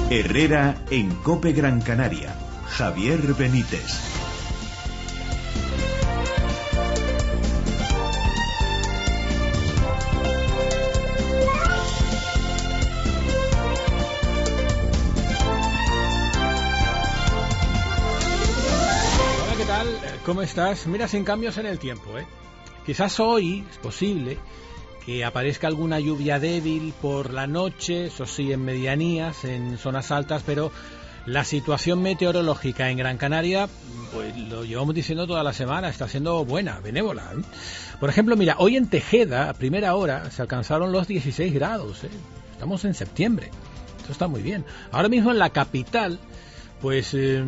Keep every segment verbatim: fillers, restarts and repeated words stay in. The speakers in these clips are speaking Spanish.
Herrera en COPE Gran Canaria. Javier Benítez. Hola, ¿qué tal? ¿Cómo estás? Mira, sin cambios en el tiempo, ¿eh? Quizás hoy es posible que aparezca alguna lluvia débil por la noche, eso sí, en medianías, en zonas altas, pero la situación meteorológica en Gran Canaria, pues lo llevamos diciendo toda la semana, está siendo buena, benévola, ¿eh? Por ejemplo, mira, hoy en Tejeda, a primera hora, se alcanzaron los dieciséis grados, ¿eh? Estamos en septiembre, esto está muy bien. Ahora mismo en la capital, pues eh,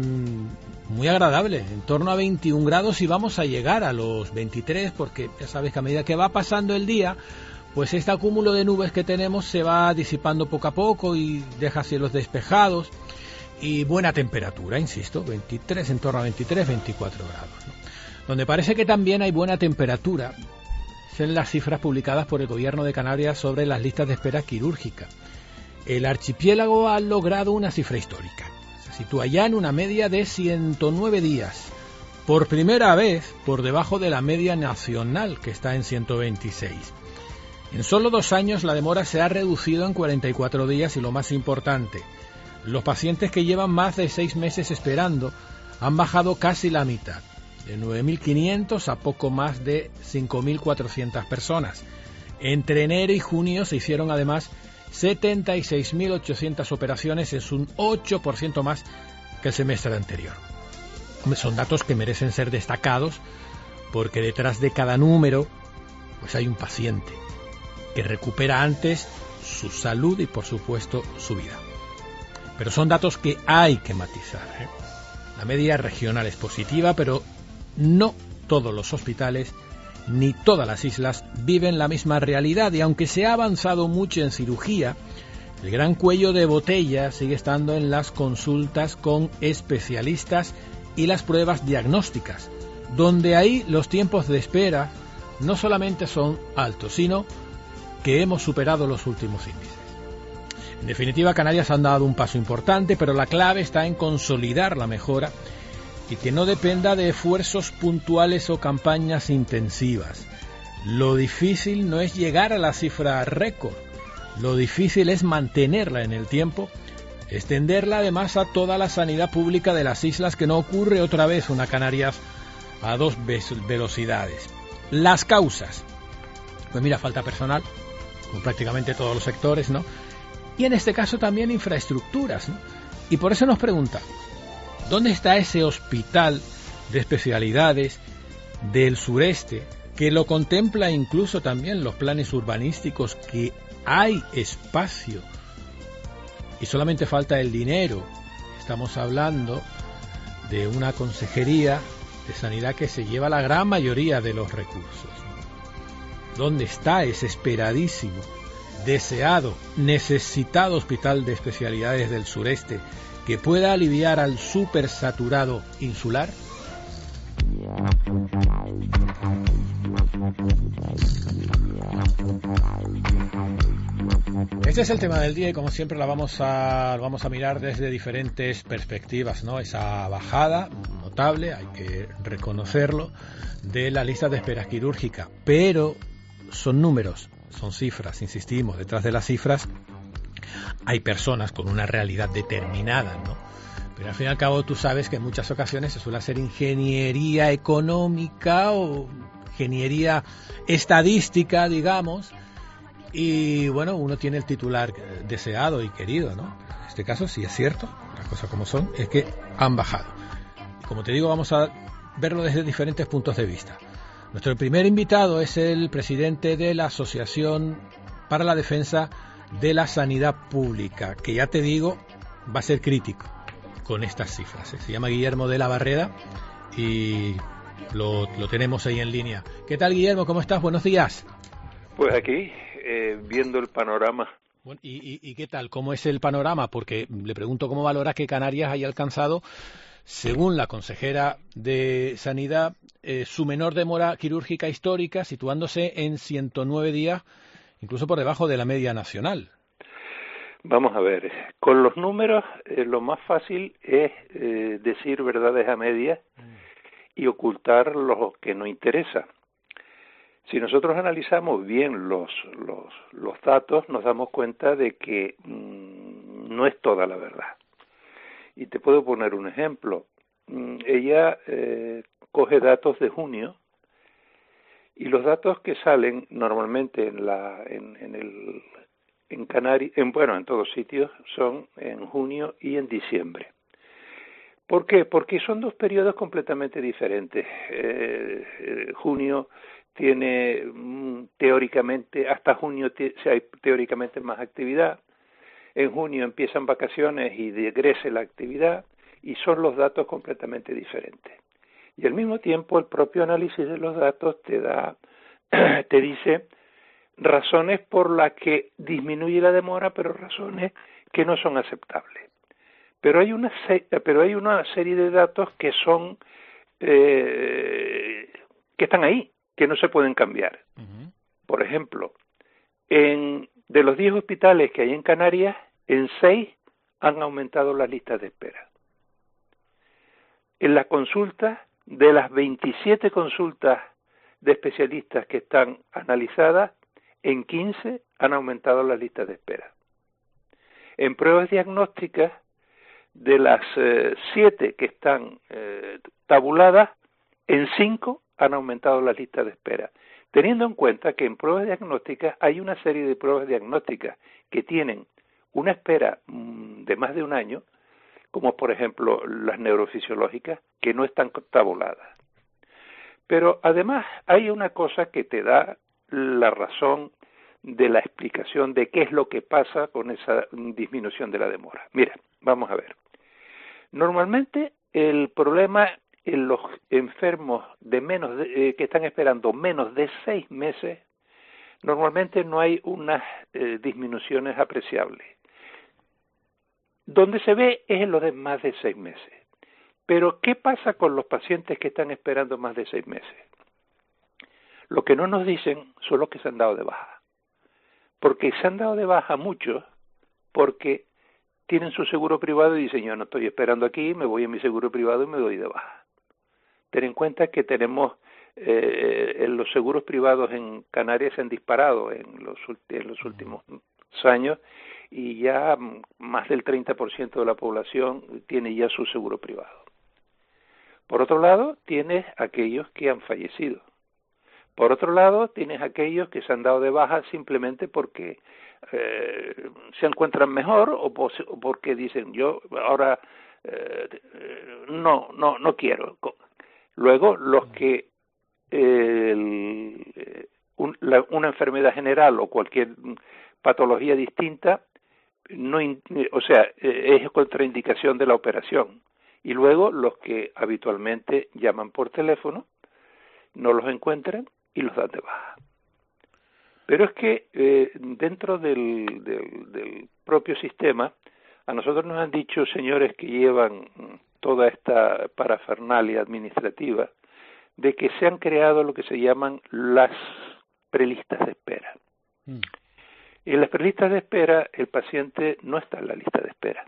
muy agradable, en torno a veintiún grados, y vamos a llegar a los veintitrés, porque ya sabes que a medida que va pasando el día, pues este acúmulo de nubes que tenemos se va disipando poco a poco y deja cielos despejados y buena temperatura, insisto, veintitrés, en torno a veintitrés, veinticuatro grados, ¿no? Donde parece que también hay buena temperatura son las cifras publicadas por el Gobierno de Canarias sobre las listas de espera quirúrgica. El archipiélago ha logrado una cifra histórica. Se sitúa ya en una media de ciento nueve días, por primera vez por debajo de la media nacional, que está en ciento veintiséis. En solo dos años la demora se ha reducido en cuarenta y cuatro días y lo más importante, los pacientes que llevan más de seis meses esperando han bajado casi la mitad, de nueve mil quinientos a poco más de cinco mil cuatrocientas personas. Entre enero y junio se hicieron además setenta y seis mil ochocientas operaciones, es un ocho por ciento más que el semestre anterior. Hombre, son datos que merecen ser destacados porque detrás de cada número pues hay un paciente que recupera antes su salud y por supuesto su vida. Pero son datos que hay que matizar, ¿eh? La media regional es positiva, pero no todos los hospitales ni todas las islas viven la misma realidad, y aunque se ha avanzado mucho en cirugía, el gran cuello de botella sigue estando en las consultas con especialistas y las pruebas diagnósticas, donde ahí los tiempos de espera no solamente son altos, sino que hemos superado los últimos índices. En definitiva, Canarias han dado un paso importante, pero la clave está en consolidar la mejora y que no dependa de esfuerzos puntuales o campañas intensivas. Lo difícil no es llegar a la cifra récord, lo difícil es mantenerla en el tiempo, extenderla además a toda la sanidad pública de las islas, que no ocurre otra vez una Canarias a dos velocidades. Las causas, pues mira, falta personal, como prácticamente todos los sectores, ¿no? Y en este caso también infraestructuras, ¿no? Y por eso nos preguntamos, ¿dónde está ese hospital de especialidades del sureste que lo contempla incluso también los planes urbanísticos, que hay espacio y solamente falta el dinero? Estamos hablando de una consejería de sanidad que se lleva la gran mayoría de los recursos. ¿Dónde está ese esperadísimo, deseado, necesitado hospital de especialidades del sureste que pueda aliviar al supersaturado insular? Este es el tema del día y como siempre la vamos a vamos a mirar desde diferentes perspectivas, ¿no? Esa bajada notable, hay que reconocerlo, de la lista de espera quirúrgica, pero son números, son cifras, insistimos, detrás de las cifras hay personas con una realidad determinada, ¿no? Pero al fin y al cabo tú sabes que en muchas ocasiones se suele hacer ingeniería económica o ingeniería estadística, digamos, y bueno, uno tiene el titular deseado y querido, ¿no? En este caso sí es cierto, las cosas como son, es que han bajado. Y como te digo, vamos a verlo desde diferentes puntos de vista. Nuestro primer invitado es el presidente de la Asociación para la Defensa de la Sanidad Pública, que ya te digo, va a ser crítico con estas cifras. Se llama Guillermo de la Barreda y lo, lo tenemos ahí en línea. ¿Qué tal, Guillermo? ¿Cómo estás? Buenos días. Pues aquí, eh, viendo el panorama. Bueno, y, y, ¿Y qué tal? ¿Cómo es el panorama? Porque le pregunto cómo valora que Canarias haya alcanzado, según la consejera de Sanidad, eh, su menor demora quirúrgica histórica, situándose en ciento nueve días, incluso por debajo de la media nacional. Vamos a ver, con los números eh, lo más fácil es eh, decir verdades a medias y ocultar lo que no interesa. Si nosotros analizamos bien los, los, los datos, nos damos cuenta de que mmm, no es toda la verdad. Y te puedo poner un ejemplo. Mm, ella eh, coge datos de junio y los datos que salen normalmente en la en, en el en Canarias, en, bueno, en todos sitios, son en junio y en diciembre. ¿Por qué? Porque son dos periodos completamente diferentes. Eh, eh, junio tiene mm, teóricamente, hasta junio te, o sea, hay teóricamente más actividad. En junio empiezan vacaciones y degrese la actividad, y son los datos completamente diferentes. Y al mismo tiempo el propio análisis de los datos te da, te dice razones por las que disminuye la demora, pero razones que no son aceptables. Pero hay una pero hay una serie de datos que son eh, que están ahí, que no se pueden cambiar. Uh-huh. Por ejemplo, en de los diez hospitales que hay en Canarias, en seis han aumentado las listas de espera. En las consultas, de las veintisiete consultas de especialistas que están analizadas, en quince han aumentado las listas de espera. En pruebas diagnósticas, de las eh, siete que están eh, tabuladas, en cinco han aumentado las listas de espera. Teniendo en cuenta que en pruebas diagnósticas hay una serie de pruebas diagnósticas que tienen una espera mmm, de más de un año, como por ejemplo las neurofisiológicas, que no están tabuladas. Pero además hay una cosa que te da la razón de la explicación de qué es lo que pasa con esa disminución de la demora. Mira, vamos a ver. Normalmente el problema en los enfermos de menos de, eh, que están esperando menos de seis meses, normalmente no hay unas eh, disminuciones apreciables. Donde se ve es en los de más de seis meses. Pero ¿qué pasa con los pacientes que están esperando más de seis meses? Lo que no nos dicen son los que se han dado de baja. Porque se han dado de baja muchos porque tienen su seguro privado y dicen, yo no estoy esperando aquí, me voy a mi seguro privado y me doy de baja. Ten en cuenta que tenemos, eh, en los seguros privados en Canarias se han disparado en los, en los últimos años y ya más del treinta por ciento de la población tiene ya su seguro privado. Por otro lado, tienes aquellos que han fallecido. Por otro lado, tienes aquellos que se han dado de baja simplemente porque eh, se encuentran mejor o, pos- o porque dicen, yo ahora eh, no, no, no quiero. Luego, los que eh, el, un, la, una enfermedad general o cualquier patología distinta, no, o sea, eh, es contraindicación de la operación. Y luego los que habitualmente llaman por teléfono, no los encuentran y los dan de baja. Pero es que eh, dentro del, del, del propio sistema, a nosotros nos han dicho señores que llevan toda esta parafernalia administrativa, de que se han creado lo que se llaman las prelistas de espera. Mm. En las prelistas de espera, el paciente no está en la lista de espera.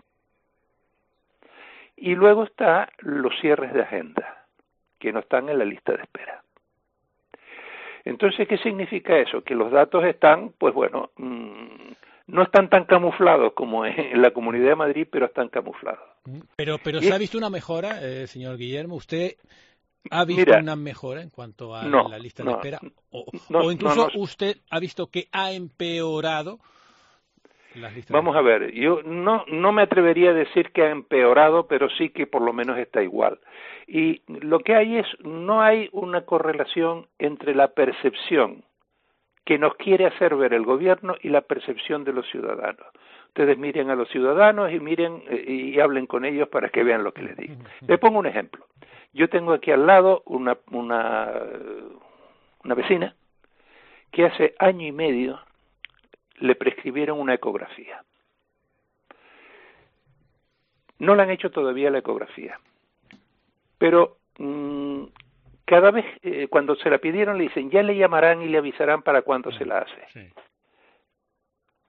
Y luego está los cierres de agenda, que no están en la lista de espera. Entonces, ¿qué significa eso? Que los datos están, pues bueno, mmm, no están tan camuflados como en la Comunidad de Madrid, pero están camuflados. Pero, pero ¿se ha visto una mejora, eh, señor Guillermo? ¿Usted ha visto Mira, una mejora en cuanto a no, la lista no, de espera? ¿O, no, o incluso no, no, usted ha visto que ha empeorado las listas Vamos de a ver, yo no, no me atrevería a decir que ha empeorado, pero sí que por lo menos está igual. Y lo que hay es, no hay una correlación entre la percepción que nos quiere hacer ver el gobierno y la percepción de los ciudadanos. Ustedes miren a los ciudadanos y miren eh, y hablen con ellos para que vean lo que les digo. Les pongo un ejemplo. Yo tengo aquí al lado una, una, una vecina que hace año y medio le prescribieron una ecografía. No le han hecho todavía la ecografía, pero mmm, cada vez eh, cuando se la pidieron le dicen, ya le llamarán y le avisarán para cuándo se la hace. Sí.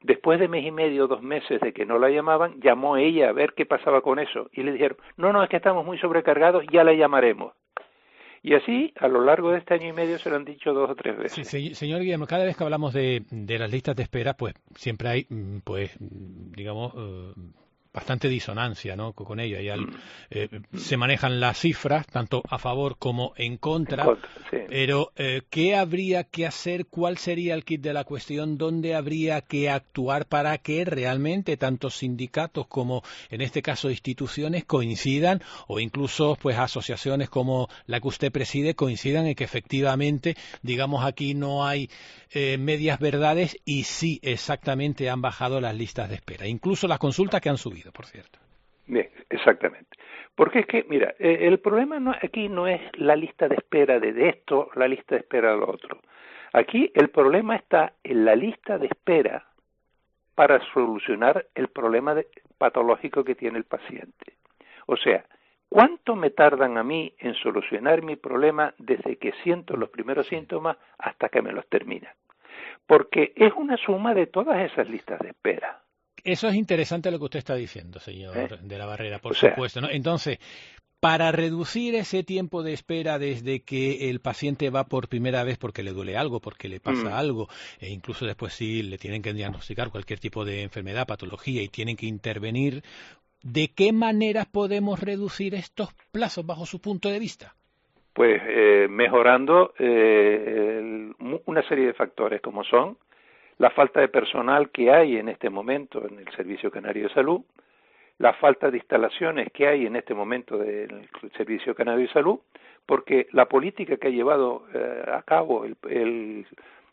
después de mes y medio, dos meses de que no la llamaban, llamó ella a ver qué pasaba con eso. Y le dijeron, no, no, es que estamos muy sobrecargados, ya la llamaremos. Y así, a lo largo de este año y medio, se lo han dicho dos o tres veces. Sí, señor Guillermo, cada vez que hablamos de, de las listas de espera, pues siempre hay, pues, digamos, uh, bastante disonancia, ¿no?, con ello. Y al, eh, se manejan las cifras, tanto a favor como en contra, en contra sí. Pero eh, ¿qué habría que hacer? ¿Cuál sería el kit de la cuestión? ¿Dónde habría que actuar para que realmente tanto sindicatos como, en este caso, instituciones coincidan, o incluso pues asociaciones como la que usted preside coincidan en que efectivamente, digamos, aquí no hay eh, medias verdades y sí exactamente han bajado las listas de espera, incluso las consultas que han subido, por cierto? Bien, exactamente. Porque es que, mira, eh, el problema no, aquí no es la lista de espera de, de esto, la lista de espera de lo otro. Aquí el problema está en la lista de espera para solucionar el problema de, patológico que tiene el paciente. O sea, ¿cuánto me tardan a mí en solucionar mi problema desde que siento los primeros síntomas hasta que me los terminan? Porque es una suma de todas esas listas de espera. Eso es interesante lo que usted está diciendo, señor ¿Eh? de la Barrera, por o sea, supuesto, ¿no? Entonces, para reducir ese tiempo de espera desde que el paciente va por primera vez porque le duele algo, porque le pasa mm. algo, e incluso después sí le tienen que diagnosticar cualquier tipo de enfermedad, patología y tienen que intervenir, ¿de qué maneras podemos reducir estos plazos bajo su punto de vista? Pues eh, mejorando eh, el, una serie de factores como son la falta de personal que hay en este momento en el Servicio Canario de Salud, la falta de instalaciones que hay en este momento del Servicio Canario de Salud, porque la política que ha llevado eh, a cabo el, el,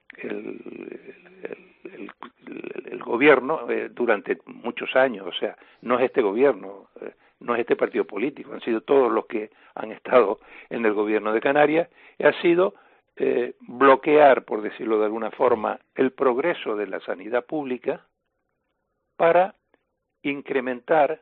el, el, el, el gobierno eh, durante muchos años, o sea, no es este gobierno, eh, no es este partido político, han sido todos los que han estado en el gobierno de Canarias, ha sido Eh, bloquear, por decirlo de alguna forma, el progreso de la sanidad pública para incrementar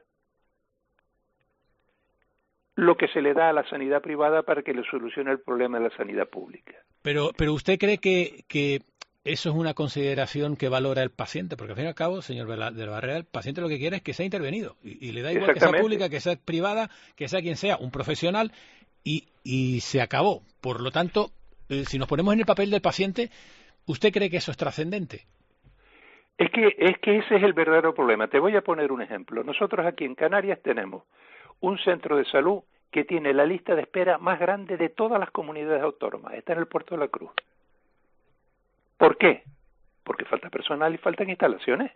lo que se le da a la sanidad privada para que le solucione el problema de la sanidad pública. Pero, pero ¿usted cree que, que eso es una consideración que valora el paciente? Porque al fin y al cabo, señor de la Barrera, el paciente lo que quiere es que sea intervenido y, y le da igual que sea pública, que sea privada, que sea quien sea, un profesional y, y se acabó. Por lo tanto, si nos ponemos en el papel del paciente, ¿usted cree que eso es trascendente? Es que, es que ese es el verdadero problema. Te voy a poner un ejemplo. Nosotros aquí en Canarias tenemos un centro de salud que tiene la lista de espera más grande de todas las comunidades autónomas. Está en el Puerto de la Cruz. ¿Por qué? Porque falta personal y faltan instalaciones.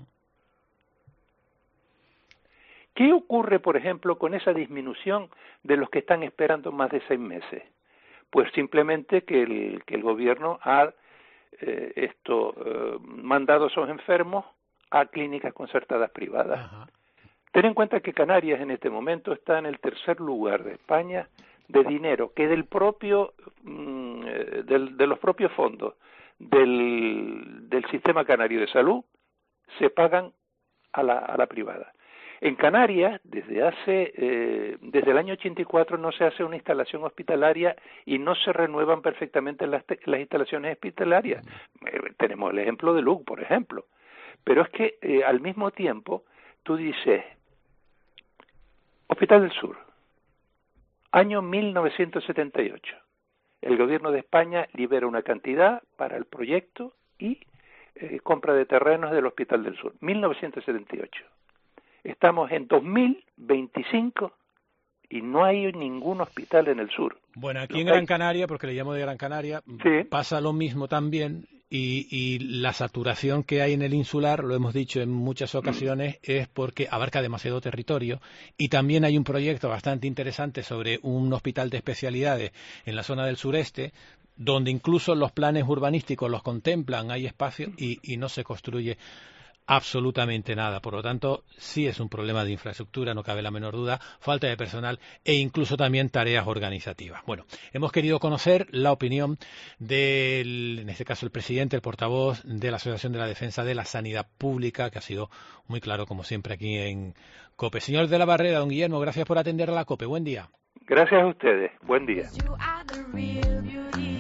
¿Qué ocurre, por ejemplo, con esa disminución de los que están esperando más de seis meses? Pues simplemente que el, que el gobierno ha eh, esto eh, mandado a esos enfermos a clínicas concertadas privadas. Ajá. Ten en cuenta que Canarias en este momento está en el tercer lugar de España de dinero que del propio mm, del, de los propios fondos del, del sistema canario de salud se pagan a la, a la privada. En Canarias, desde hace eh, desde el año ochenta y cuatro no se hace una instalación hospitalaria y no se renuevan perfectamente las, las instalaciones hospitalarias. Eh, tenemos el ejemplo de Lugo, por ejemplo. Pero es que eh, al mismo tiempo tú dices, Hospital del Sur, año mil novecientos setenta y ocho. El gobierno de España libera una cantidad para el proyecto y eh, compra de terrenos del Hospital del Sur, mil novecientos setenta y ocho. Estamos en dos mil veinticinco y no hay ningún hospital en el sur. Bueno, aquí en Gran Canaria, porque le llamo de Gran Canaria, sí. pasa lo mismo también y, y la saturación que hay en el insular, lo hemos dicho en muchas ocasiones, mm. es porque abarca demasiado territorio y también hay un proyecto bastante interesante sobre un hospital de especialidades en la zona del sureste, donde incluso los planes urbanísticos los contemplan, hay espacio y, y no se construye absolutamente nada. Por lo tanto, sí es un problema de infraestructura, no cabe la menor duda, falta de personal e incluso también tareas organizativas. Bueno, hemos querido conocer la opinión del, en este caso, el presidente, el portavoz de la Asociación de la Defensa de la Sanidad Pública, que ha sido muy claro, como siempre, aquí en COPE. Señor de la Barrera, don Guillermo, gracias por atender a la COPE. Buen día. Gracias a ustedes. Buen día.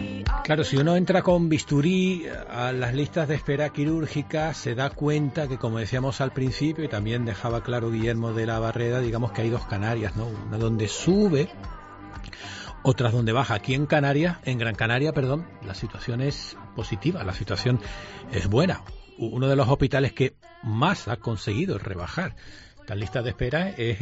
Claro, si uno entra con bisturí a las listas de espera quirúrgica, se da cuenta que, como decíamos al principio, y también dejaba claro Guillermo de la Barreda, digamos que hay dos Canarias, ¿no? Una donde sube, otras donde baja. Aquí en Canarias, en Gran Canaria, perdón, la situación es positiva, la situación es buena. Uno de los hospitales que más ha conseguido rebajar estas listas de espera es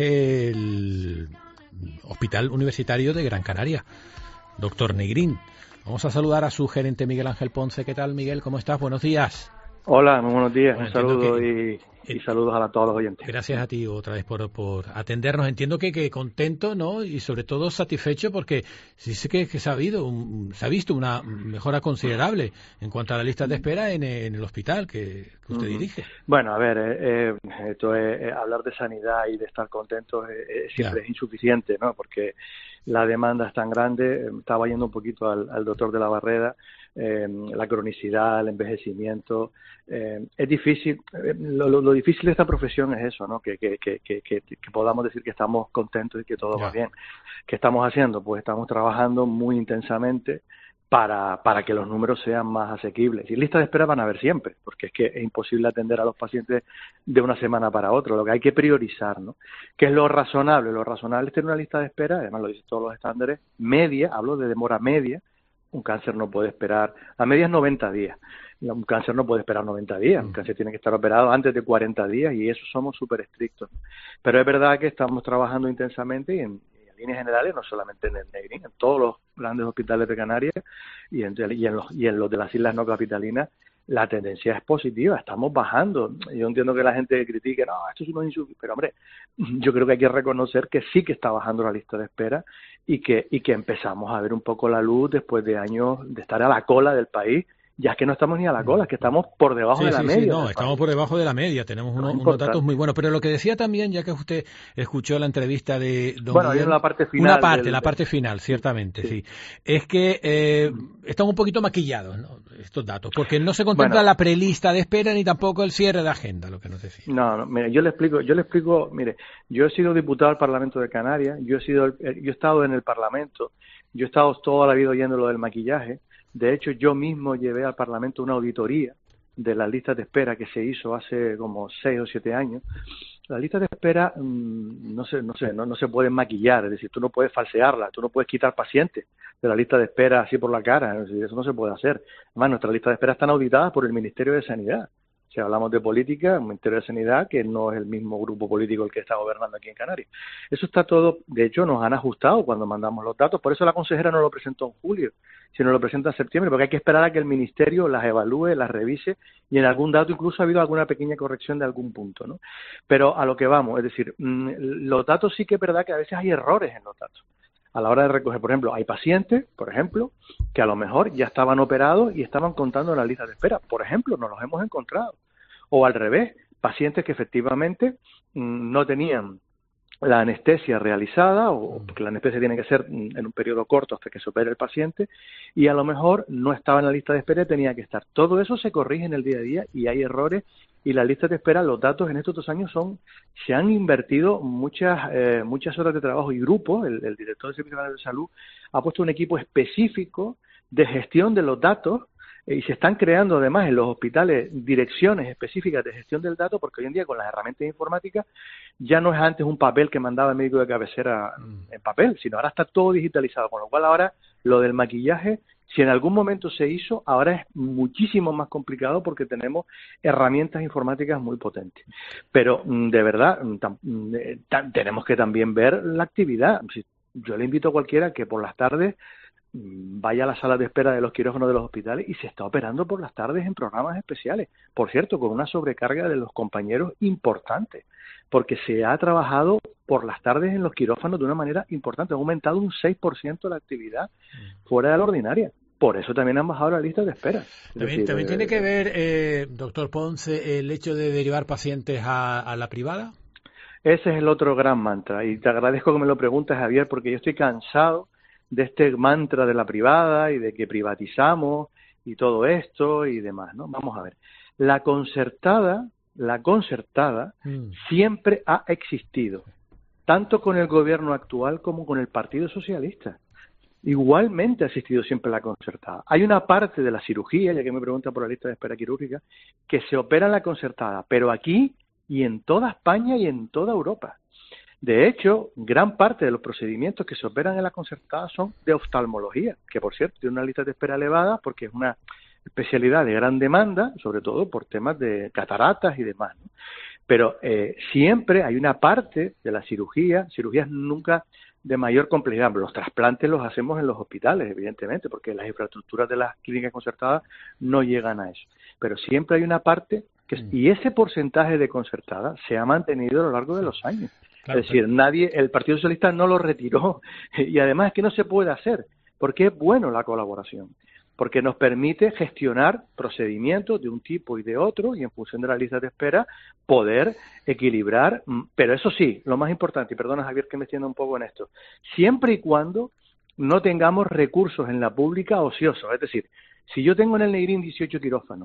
el Hospital Universitario de Gran Canaria, doctor Negrín. Vamos a saludar a su gerente Miguel Ángel Ponce. ¿Qué tal, Miguel? ¿Cómo estás? Buenos días. Hola, muy buenos días. Bueno, un saludo que, y, y saludos a todos los oyentes. Gracias a ti otra vez por, por atendernos. Entiendo que, que contento, ¿no? Y sobre todo satisfecho porque sí sé que, que se, ha habido un, se ha visto una mejora considerable en cuanto a la lista de espera en, en el hospital que, que usted uh-huh. dirige. Bueno, a ver, eh, eh, esto es, eh, hablar de sanidad y de estar contentos eh, eh, siempre claro. es insuficiente, ¿no? Porque la demanda es tan grande. Estaba yendo un poquito al, al doctor de la Barreda. Eh, la cronicidad, el envejecimiento, eh, es difícil. Eh, lo, lo, lo difícil de esta profesión es eso, ¿no? Que, que, que, que, que, que podamos decir que estamos contentos y que todo yeah. va bien. ¿Qué estamos haciendo? Pues estamos trabajando muy intensamente para, para que los números sean más asequibles. Y listas de espera van a haber siempre, porque es que es imposible atender a los pacientes de una semana para otra. Lo que hay que priorizar, ¿no? ¿Qué es lo razonable? Lo razonable es tener una lista de espera, además lo dicen todos los estándares, media, hablo de demora media. Un cáncer no puede esperar, la media es noventa días, un cáncer no puede esperar noventa días, un cáncer tiene que estar operado antes de cuarenta días y eso somos súper estrictos. Pero es verdad que estamos trabajando intensamente y en, y en líneas generales, no solamente en el Negrín, en todos los grandes hospitales de Canarias y en, y en, los, y en los de las islas no capitalinas, la tendencia es positiva, estamos bajando. Yo entiendo que la gente critique, no, esto es un insuficiente, pero hombre, yo creo que hay que reconocer que sí que está bajando la lista de espera y que y que empezamos a ver un poco la luz después de años de estar a la cola del país. Ya es que no estamos ni a la cola, es que estamos por debajo sí, de la sí, media. Sí, no, estamos por debajo de la media, tenemos unos, unos datos muy buenos. Pero lo que decía también, ya que usted escuchó la entrevista de don Bueno, Guillermo, la parte final. Una parte, del... la parte final, ciertamente, sí. sí. Es que eh, están un poquito maquillados, ¿no? Estos datos, porque no se contempla bueno, la prelista de espera ni tampoco el cierre de agenda, lo que nos decía. No, no, mire, yo le explico, yo le explico, mire, yo he sido diputado al Parlamento de Canarias, yo he sido, yo he estado en el Parlamento, yo he estado toda la vida oyendo lo del maquillaje. De hecho, yo mismo llevé al Parlamento una auditoría de las listas de espera que se hizo hace como seis o siete años. Las listas de espera mmm, no se, no sé, no, no se pueden maquillar, es decir, tú no puedes falsearlas, tú no puedes quitar pacientes de la lista de espera así por la cara, es decir, eso no se puede hacer. Además, nuestras listas de espera están auditadas por el Ministerio de Sanidad. Si hablamos de política, el Ministerio de Sanidad, que no es el mismo grupo político el que está gobernando aquí en Canarias. Eso está todo, de hecho, nos han ajustado cuando mandamos los datos, por eso la consejera no lo presentó en julio, sino lo presenta en septiembre, porque hay que esperar a que el Ministerio las evalúe, las revise, y en algún dato incluso ha habido alguna pequeña corrección de algún punto, ¿no? Pero a lo que vamos, es decir, los datos sí que es verdad que a veces hay errores en los datos. A la hora de recoger, por ejemplo, hay pacientes, por ejemplo, que a lo mejor ya estaban operados y estaban contando en la lista de espera. Por ejemplo, nos los hemos encontrado. O al revés, pacientes que efectivamente mmm, no tenían la anestesia realizada, o porque la anestesia tiene que ser en un periodo corto hasta que se opere el paciente, y a lo mejor no estaba en la lista de espera y tenía que estar. Todo eso se corrige en el día a día y hay errores, y las listas de espera, los datos en estos dos años son, se han invertido muchas eh, muchas horas de trabajo y grupos. El, el director del Servicio Nacional de Salud ha puesto un equipo específico de gestión de los datos, y se están creando además en los hospitales direcciones específicas de gestión del dato, porque hoy en día con las herramientas informáticas ya no es antes un papel que mandaba el médico de cabecera en papel, sino ahora está todo digitalizado, con lo cual ahora lo del maquillaje, si en algún momento se hizo, ahora es muchísimo más complicado porque tenemos herramientas informáticas muy potentes. Pero de verdad, tenemos que también ver la actividad. Yo le invito a cualquiera que por las tardes vaya a la sala de espera de los quirófanos de los hospitales y se está operando por las tardes en programas especiales. Por cierto, con una sobrecarga de los compañeros importante, porque se ha trabajado por las tardes en los quirófanos de una manera importante. Ha aumentado un seis por ciento la actividad fuera de la ordinaria. Por eso también han bajado la lista de espera. También, decir, también eh, tiene que ver, eh, doctor Ponce, el hecho de derivar pacientes a, a la privada. Ese es el otro gran mantra. Y te agradezco que me lo preguntes, Javier, porque yo estoy cansado de este mantra de la privada y de que privatizamos y todo esto y demás, ¿no? Vamos a ver. La concertada, la concertada mm. siempre ha existido, tanto con el gobierno actual como con el Partido Socialista. igualmente ha existido siempre la concertada. Hay una parte de la cirugía, ya que me pregunta por la lista de espera quirúrgica, que se opera en la concertada, pero aquí y en toda España y en toda Europa. De hecho, gran parte de los procedimientos que se operan en la concertada son de oftalmología, que por cierto tiene una lista de espera elevada porque es una especialidad de gran demanda, sobre todo por temas de cataratas y demás, ¿no? Pero eh, siempre hay una parte de la cirugía, cirugías nunca de mayor complejidad. Los trasplantes los hacemos en los hospitales, evidentemente, porque las infraestructuras de las clínicas concertadas no llegan a eso. Pero siempre hay una parte, que y ese porcentaje de concertada se ha mantenido a lo largo de los años. Claro, es decir, claro. nadie, el Partido Socialista no lo retiró, y además es que no se puede hacer, porque es bueno la colaboración, porque nos permite gestionar procedimientos de un tipo y de otro, y en función de la lista de espera, poder equilibrar, pero eso sí, lo más importante, y perdona Javier que me extienda un poco en esto, siempre y cuando no tengamos recursos en la pública ociosos, es decir, si yo tengo en el Negrín dieciocho quirófanos,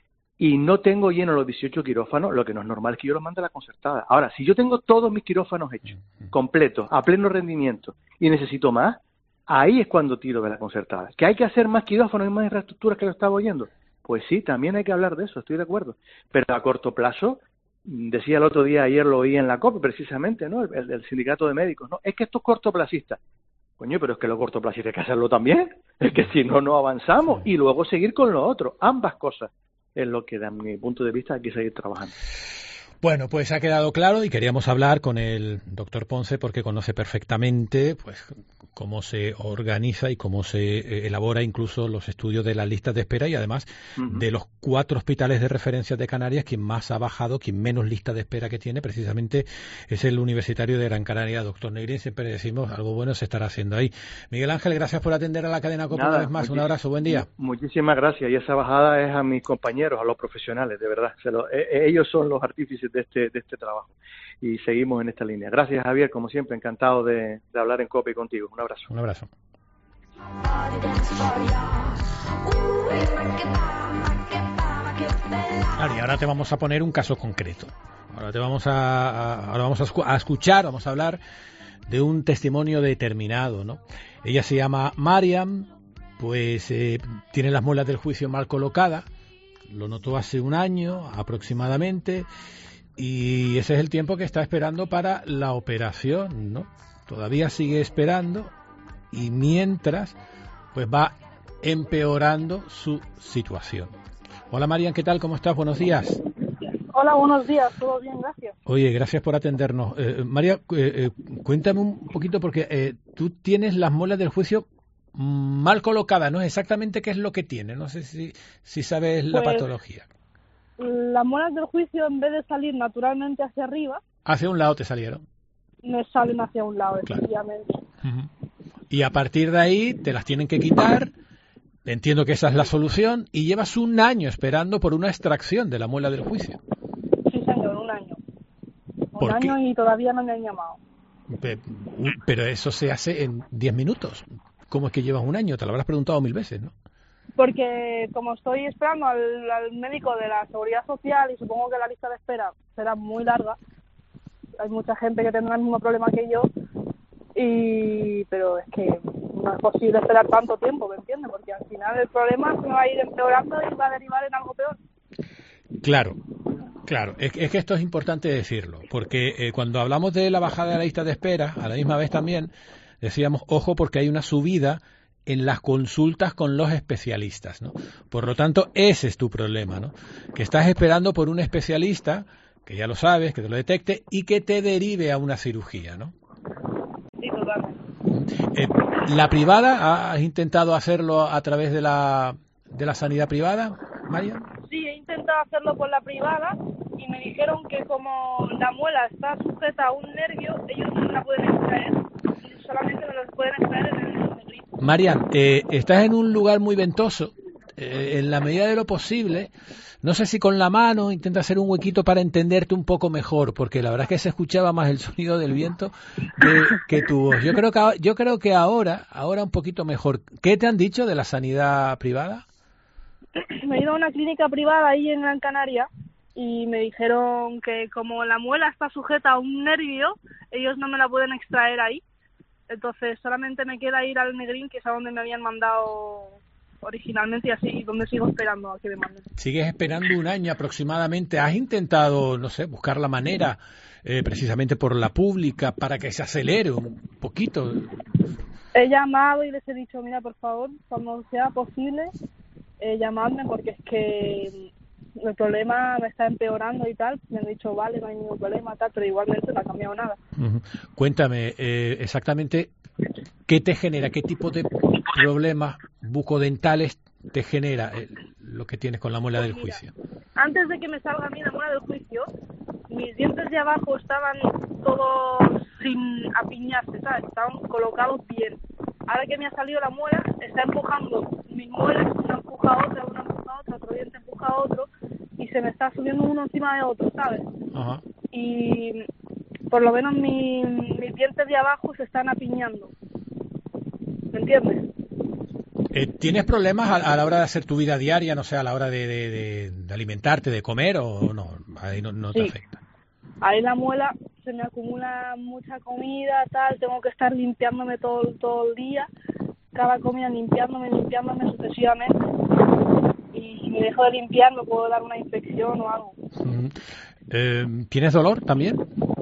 y no tengo lleno los dieciocho quirófanos, lo que no es normal es que yo los mande a la concertada. Ahora, si yo tengo todos mis quirófanos hechos, completos, a pleno rendimiento, y necesito más, ahí es cuando tiro de la concertada. ¿Que hay que hacer más quirófanos y más infraestructuras que lo estaba oyendo? Pues sí, también hay que hablar de eso, estoy de acuerdo. Pero a corto plazo, decía el otro día, ayer lo oí en la COPE precisamente, ¿no? El, el sindicato de médicos, ¿no? Es que esto es cortoplacista. Coño, pero es que lo cortoplacista hay que hacerlo también. Es que si no, no avanzamos. Y luego seguir con lo otro. Ambas cosas es lo que, desde mi punto de vista, hay que seguir trabajando. Bueno, pues ha quedado claro y queríamos hablar con el doctor Ponce porque conoce perfectamente pues cómo se organiza y cómo se eh, elabora incluso los estudios de las listas de espera y además uh-huh. de los cuatro hospitales de referencia de Canarias, quien más ha bajado, quien menos lista de espera que tiene, precisamente es el Universitario de Gran Canaria, doctor Negrín. Siempre decimos algo bueno se estará haciendo ahí. Miguel Ángel, gracias por atender a la cadena COPE una vez más. Un abrazo, buen día. Muchísimas gracias. Y esa bajada es a mis compañeros, a los profesionales, de verdad. Se lo, eh, ellos son los artífices de este, de este trabajo. Y seguimos en esta línea. Gracias, Javier, como siempre, encantado de, de hablar en COPE contigo. Un abrazo. Un abrazo. Claro, y ahora te vamos a poner un caso concreto. Ahora te vamos a, a ahora vamos a, escu- a escuchar, vamos a hablar de un testimonio determinado, ¿no? Ella se llama Mariam, pues eh, tiene las muelas del juicio mal colocadas, lo notó hace un año aproximadamente, y ese es el tiempo que está esperando para la operación, ¿no? Todavía sigue esperando y mientras pues va empeorando su situación. Hola Marian, ¿qué tal? ¿Cómo estás? Buenos días. Hola, buenos días. Todo bien, gracias. Oye, gracias por atendernos. Eh, María, eh, eh, cuéntame un poquito porque eh, tú tienes las muelas del juicio mal colocadas, ¿no? Exactamente qué es lo que tiene. No sé si, si sabes la pues, patología. Las muelas del juicio, en vez de salir naturalmente hacia arriba, hacia un lado te salieron. Me salen hacia un lado, claro. Efectivamente. Uh-huh. Y a partir de ahí te las tienen que quitar. Entiendo que esa es la solución. Y llevas un año esperando por una extracción de la muela del juicio. Sí, señor, un año. Un año y todavía no me han llamado. Pero eso se hace en diez minutos. ¿Cómo es que llevas un año? Te lo habrás preguntado mil veces, ¿no? Porque como estoy esperando al, al médico de la Seguridad Social y supongo que la lista de espera será muy larga, hay mucha gente que tendrá el mismo problema que yo, y pero es que no es posible esperar tanto tiempo, ¿me entiendes? Porque al final el problema se me va a ir empeorando y va a derivar en algo peor. Claro, claro. Es, es que esto es importante decirlo, porque eh, cuando hablamos de la bajada de la lista de espera, a la misma vez también decíamos, ojo, porque hay una subida en las consultas con los especialistas, ¿no? Por lo tanto, ese es tu problema, ¿no? Que estás esperando por un especialista, que ya lo sabes, que te lo detecte y que te derive a una cirugía, ¿no? Sí, totalmente. Eh, ¿La privada, has intentado hacerlo a través de la, de la sanidad privada, María? Sí, he intentado hacerlo por la privada y me dijeron que como la muela está sujeta a un nervio, ellos no la pueden extraer, solamente me lo pueden extraer en el nervio. Marian, eh, estás en un lugar muy ventoso, eh, en la medida de lo posible, no sé si con la mano intenta hacer un huequito para entenderte un poco mejor, porque la verdad es que se escuchaba más el sonido del viento que, que tu voz. Yo creo que yo creo que ahora, ahora un poquito mejor. ¿Qué te han dicho de la sanidad privada? Me he ido a una clínica privada ahí en Gran Canaria y me dijeron que como la muela está sujeta a un nervio, ellos no me la pueden extraer ahí. Entonces solamente me queda ir al Negrín, que es a donde me habían mandado originalmente, y así, donde sigo esperando a que me manden. Sigues esperando un año aproximadamente. ¿Has intentado, no sé, buscar la manera, eh, precisamente por la pública, para que se acelere un poquito? He llamado y les he dicho, mira, por favor, cuando sea posible, eh, llamadme, porque es que el problema me está empeorando y tal. Me han dicho, vale, no hay ningún problema, tal, pero igualmente no ha cambiado nada. Uh-huh. Cuéntame, eh, exactamente, ¿qué te genera? ¿Qué tipo de problemas bucodentales te genera eh, lo que tienes con la muela pues del mira, juicio? Antes de que me salga a mí la muela del juicio, mis dientes de abajo estaban todos sin apiñarse, ¿sabes? Estaban colocados bien. Ahora que me ha salido la muela, está empujando mis muelas, una empuja a otra, una empuja a otra, otro diente empuja a otro, y se me está subiendo uno encima de otro, ¿sabes? Ajá. Y por lo menos mi, mis dientes de abajo se están apiñando. ¿Me entiendes? Eh, ¿Tienes problemas a, a la hora de hacer tu vida diaria, no sé, a la hora de, de, de, de alimentarte, de comer, o no? Ahí no, no te sí. afecta. Ahí la muela se me acumula mucha comida, tal, tengo que estar limpiándome todo, todo el día, cada comida limpiándome, limpiándome sucesivamente, y si me dejo de limpiar me puedo dar una infección o algo. Mm. Eh, ¿Tienes dolor también?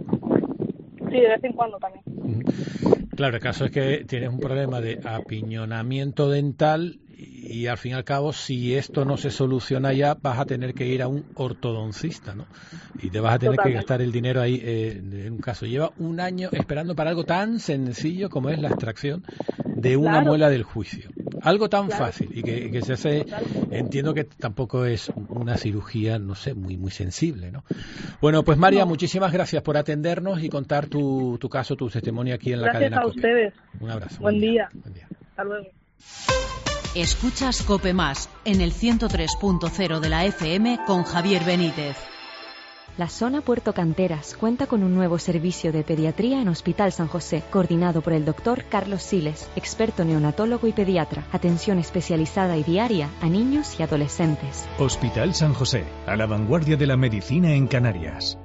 Sí, de vez en cuando también. Mm. Claro, el caso es que tienes un problema de apiñonamiento dental y al fin y al cabo, si esto no se soluciona ya, vas a tener que ir a un ortodoncista, ¿no? Y te vas a tener Totalmente. que gastar el dinero ahí eh, en un caso. Lleva un año esperando para algo tan sencillo como es la extracción de una claro. muela del juicio. Algo tan claro. fácil y que, que se hace, Totalmente. entiendo que tampoco es una cirugía, no sé, muy muy sensible, ¿no? Bueno, pues María, no. muchísimas gracias por atendernos y contar tu, tu caso, tu testimonio aquí en la gracias cadena a COPE. ustedes. Un abrazo. Buen, buen día. día. Buen día. Hasta luego. Escuchas COPE Más en el ciento tres punto cero de la F M con Javier Benítez. La zona Puerto Canteras cuenta con un nuevo servicio de pediatría en Hospital San José, coordinado por el doctor Carlos Siles, experto neonatólogo y pediatra. Atención especializada y diaria a niños y adolescentes. Hospital San José, a la vanguardia de la medicina en Canarias.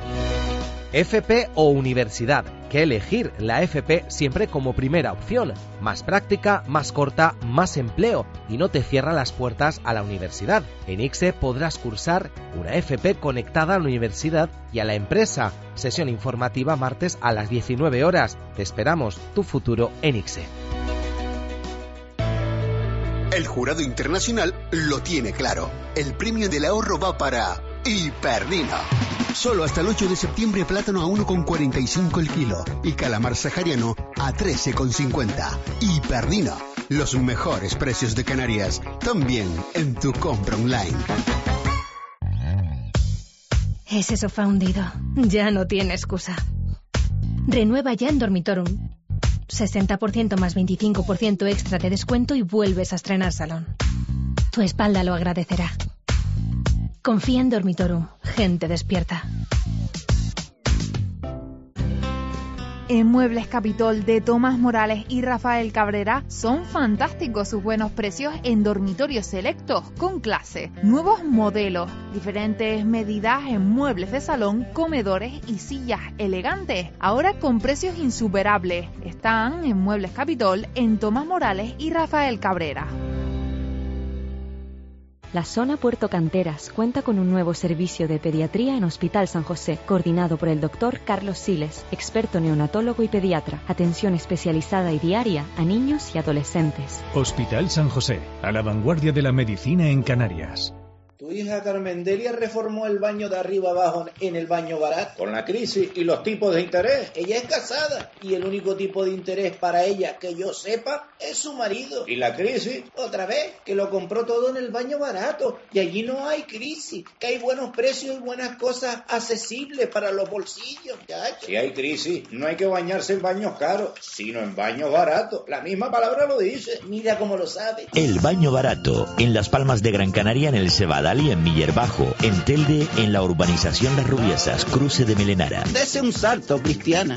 F P o universidad. ¿Qué elegir? La F P siempre como primera opción. Más práctica, más corta, más empleo y no te cierra las puertas a la universidad. En I C S E podrás cursar una F P conectada a la universidad y a la empresa. Sesión informativa martes a las diecinueve horas. Te esperamos, tu futuro en I C S E. El jurado internacional lo tiene claro. El premio del ahorro va para Hiperdino. Solo hasta el ocho de septiembre plátano a uno con cuarenta y cinco el kilo y calamar sahariano a trece con cincuenta. Hiperdino, los mejores precios de Canarias, también en tu compra online. Ese sofá hundido ya no tiene excusa. Renueva ya en Dormitorum. sesenta por ciento más veinticinco por ciento extra de descuento y vuelves a estrenar salón. Tu espalda lo agradecerá. Confía en Dormitorum, gente despierta. En Muebles Capitol de Tomás Morales y Rafael Cabrera son fantásticos sus buenos precios en dormitorios selectos con clase. Nuevos modelos, diferentes medidas en muebles de salón, comedores y sillas elegantes. Ahora con precios insuperables. Están en Muebles Capitol en Tomás Morales y Rafael Cabrera. La zona Puerto Canteras cuenta con un nuevo servicio de pediatría en Hospital San José, coordinado por el doctor Carlos Siles, experto neonatólogo y pediatra. Atención especializada y diaria a niños y adolescentes. Hospital San José, a la vanguardia de la medicina en Canarias. Tu hija Carmen Delia reformó el baño de arriba abajo en el baño barato. Con la crisis y los tipos de interés, ella es casada y el único tipo de interés para ella que yo sepa es su marido. Y la crisis, otra vez, que lo compró todo en el baño barato. Y allí no hay crisis, que hay buenos precios y buenas cosas accesibles para los bolsillos. ¿Chacho? Si hay crisis, no hay que bañarse en baños caros, sino en baños baratos. La misma palabra lo dice. Mira cómo lo sabe. El baño barato, en Las Palmas de Gran Canaria, en el Cebadal y en Miller Bajo, en Telde, en la urbanización Las Rubiesas, cruce de Melenara. Dese un salto, Cristiana.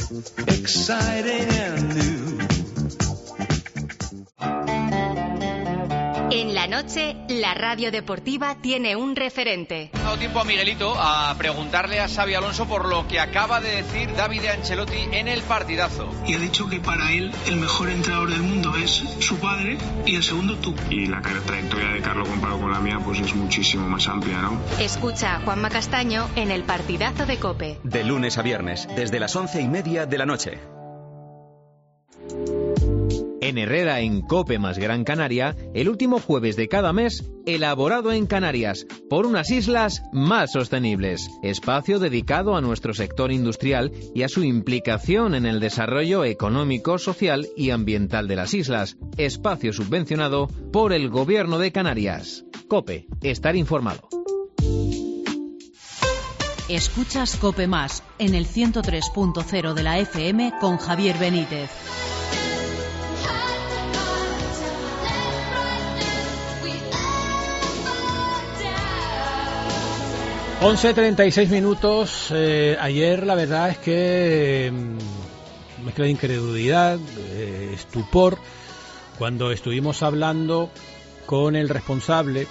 En la noche, la radio deportiva tiene un referente. Ha dado tiempo a Miguelito a preguntarle a Xabi Alonso por lo que acaba de decir Davide Ancelotti en el partidazo. Y ha dicho que para él el mejor entrenador del mundo es su padre y el segundo tú. Y la trayectoria de Carlo comparado con la mía pues es muchísimo más amplia, ¿no? Escucha a Juanma Castaño en el partidazo de COPE. De lunes a viernes, desde las once y media de la noche. En Herrera, en COPE más Gran Canaria, el último jueves de cada mes, elaborado en Canarias, por unas islas más sostenibles. Espacio dedicado a nuestro sector industrial y a su implicación en el desarrollo económico, social y ambiental de las islas. Espacio subvencionado por el Gobierno de Canarias. COPE, estar informado. Escuchas COPE más en el ciento tres punto cero de la F M con Javier Benítez. once treinta y seis minutos. Eh, ayer la verdad es que eh, mezcla de incredulidad, eh, estupor, cuando estuvimos hablando con el responsable,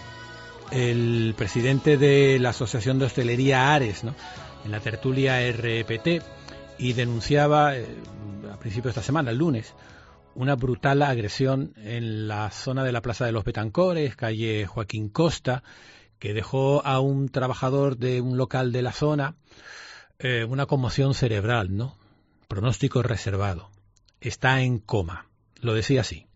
el presidente de la Asociación de Hostelería Ares, ¿no?, en la tertulia R P T, y denunciaba eh, a principios de esta semana, el lunes, una brutal agresión en la zona de la Plaza de los Betancores, calle Joaquín Costa, que dejó a un trabajador de un local de la zona eh, una conmoción cerebral, ¿no? Pronóstico reservado. Está en coma. Lo decía así.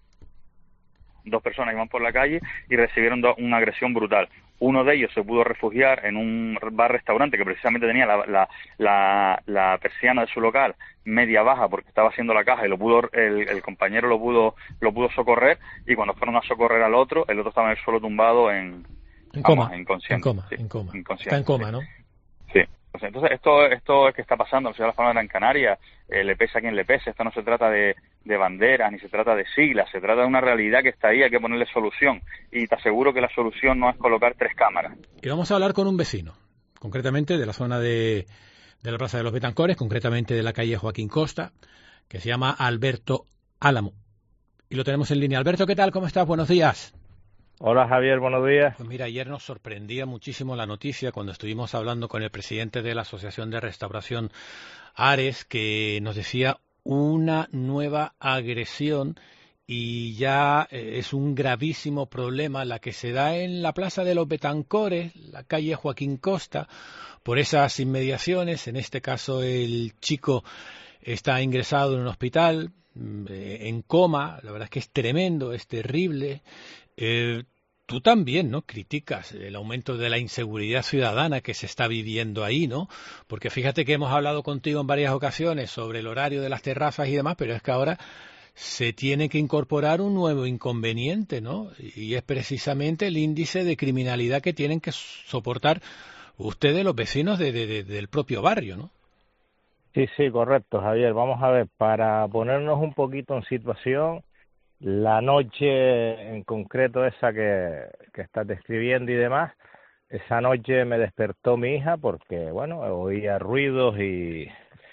Dos personas iban por la calle y recibieron do- una agresión brutal. Uno de ellos se pudo refugiar en un bar-restaurante que precisamente tenía la, la, la, la persiana de su local media baja porque estaba haciendo la caja y lo pudo el, el compañero lo pudo lo pudo socorrer, y cuando fueron a socorrer al otro, el otro estaba en el suelo tumbado en En coma, Vamos, inconsciente, en coma, sí, en coma. inconsciente, Está en coma, sí. ¿no? Sí. Entonces, esto esto es que está pasando en la ciudad de Las Palmas de Gran Canaria, eh, le pese a quien le pese. Esto no se trata de, de banderas, ni se trata de siglas, se trata de una realidad que está ahí, hay que ponerle solución. Y te aseguro que la solución no es colocar tres cámaras. Y vamos a hablar con un vecino, concretamente de la zona de, de la Plaza de los Betancores, concretamente de la calle Joaquín Costa, que se llama Alberto Álamo. Y lo tenemos en línea. Alberto, ¿qué tal? ¿Cómo estás? Buenos días. Hola Javier, buenos días. Pues mira, ayer nos sorprendía muchísimo la noticia cuando estuvimos hablando con el presidente de la Asociación de Restauración Ares, que nos decía una nueva agresión, y ya eh, es un gravísimo problema la que se da en la Plaza de los Betancores, la calle Joaquín Costa, por esas inmediaciones. En este caso el chico está ingresado en un hospital, eh, en coma. La verdad es que es tremendo, es terrible. Eh, tú también, ¿no?, criticas el aumento de la inseguridad ciudadana que se está viviendo ahí, ¿no? Porque fíjate que hemos hablado contigo en varias ocasiones sobre el horario de las terrazas y demás, pero es que ahora se tiene que incorporar un nuevo inconveniente, ¿no? Y es precisamente el índice de criminalidad que tienen que soportar ustedes, los vecinos de, de, de, del propio barrio, ¿no? Sí, sí, correcto, Javier. Vamos a ver, para ponernos un poquito en situación, la noche en concreto esa que, que estás describiendo y demás, esa noche me despertó mi hija porque, bueno, oía ruidos y,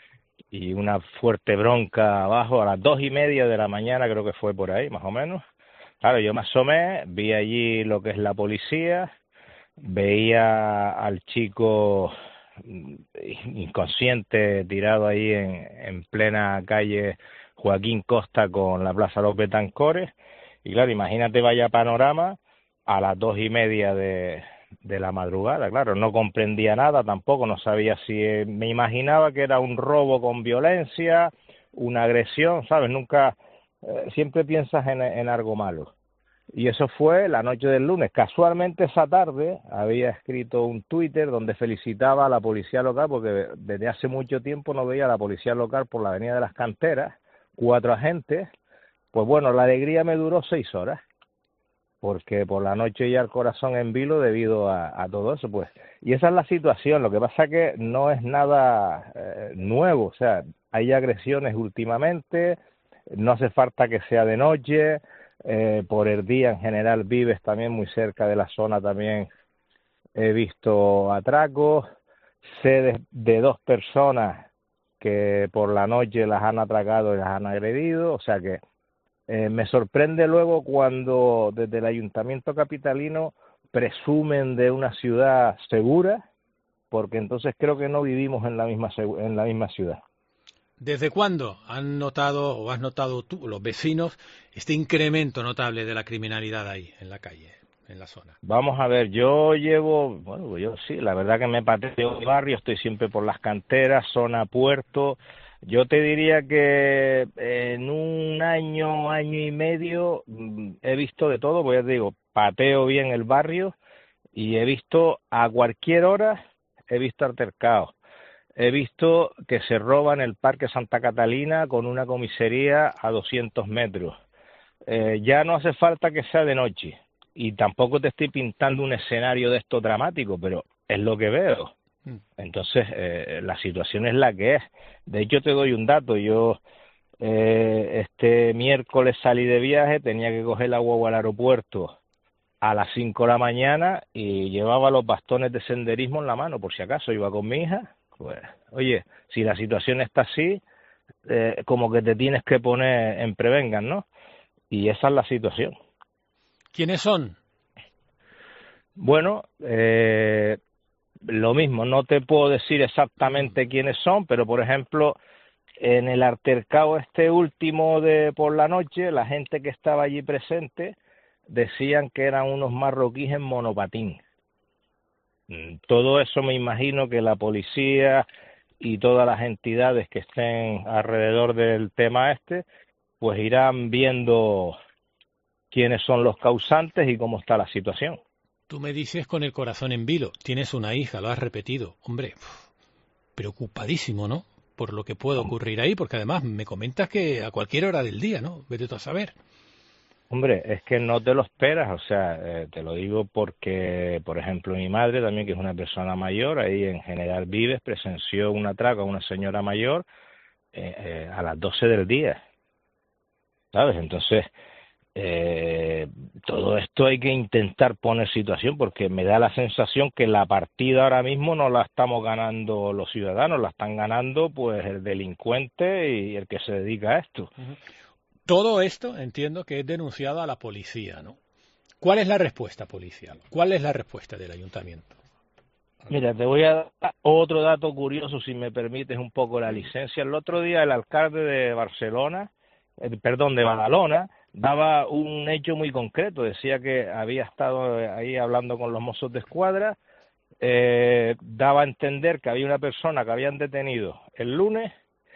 y una fuerte bronca abajo a las dos y media de la mañana, creo que fue por ahí, más o menos. Claro, yo me asomé, vi allí lo que es la policía, veía al chico inconsciente tirado ahí en, en plena calle Joaquín Costa con la Plaza Los Betancores, y claro, imagínate vaya panorama a las dos y media de, de la madrugada. Claro, no comprendía nada tampoco, no sabía si, eh, me imaginaba que era un robo con violencia, una agresión, ¿sabes? Nunca, eh, siempre piensas en, en algo malo. Y eso fue la noche del lunes. Casualmente esa tarde había escrito un Twitter donde felicitaba a la policía local, porque desde hace mucho tiempo no veía a la policía local por la Avenida de las Canteras, cuatro agentes. Pues bueno, la alegría me duró seis horas, porque por la noche ya el corazón en vilo debido a, a todo eso, pues. Y esa es la situación. Lo que pasa que no es nada eh, nuevo, o sea, hay agresiones últimamente, no hace falta que sea de noche. Eh, por el día en general vives también muy cerca de la zona, también he visto atracos, sé de, de dos personas que por la noche las han atracado y las han agredido, o sea que Eh, me sorprende luego cuando desde el Ayuntamiento capitalino presumen de una ciudad segura, porque entonces creo que no vivimos en la misma en la misma ciudad. ¿Desde cuándo han notado o has notado tú, los vecinos, este incremento notable de la criminalidad ahí, en la calle, en la zona? Vamos a ver, yo llevo, bueno, yo sí, la verdad que me pateo el barrio, estoy siempre por las canteras, zona puerto. Yo te diría que en un año, año y medio he visto de todo, pues ya te digo, pateo bien el barrio y he visto a cualquier hora, he visto altercados. He visto que se roban el Parque Santa Catalina con una comisaría a doscientos metros. Eh, ya no hace falta que sea de noche y tampoco te estoy pintando un escenario de esto dramático, pero es lo que veo. Entonces, eh, la situación es la que es. De hecho, te doy un dato. Yo eh, este miércoles salí de viaje, tenía que coger la guagua al aeropuerto a las cinco de la mañana y llevaba los bastones de senderismo en la mano, por si acaso iba con mi hija. Pues, oye, si la situación está así, eh, como que te tienes que poner en prevengan, ¿no? Y esa es la situación. ¿Quiénes son? Bueno, eh, lo mismo, no te puedo decir exactamente quiénes son, pero por ejemplo, en el altercado este último de por la noche, la gente que estaba allí presente decían que eran unos marroquíes en monopatín. Todo eso me imagino que la policía y todas las entidades que estén alrededor del tema este, pues irán viendo quiénes son los causantes y cómo está la situación. Tú me dices con el corazón en vilo, tienes una hija, lo has repetido. Hombre, preocupadísimo, ¿no? Por lo que puede ocurrir ahí, porque además me comentas que a cualquier hora del día, ¿no? Vete tú a saber. Hombre, es que no te lo esperas, o sea, eh, te lo digo porque, por ejemplo, mi madre también, que es una persona mayor, ahí en General Vives, presenció un atraco a una señora mayor eh, eh, a las doce del día, ¿sabes? Entonces, eh, todo esto hay que intentar poner situación, porque me da la sensación que la partida ahora mismo no la estamos ganando los ciudadanos, la están ganando pues el delincuente y el que se dedica a esto. Uh-huh. Todo esto entiendo que es denunciado a la policía, ¿no? ¿Cuál es la respuesta policial? ¿Cuál es la respuesta del ayuntamiento? Mira, te voy a dar otro dato curioso, si me permites un poco la licencia. El otro día el alcalde de Barcelona, eh, perdón, de Badalona, daba un hecho muy concreto. Decía que había estado ahí hablando con los Mossos de Escuadra, eh, daba a entender que había una persona que habían detenido el lunes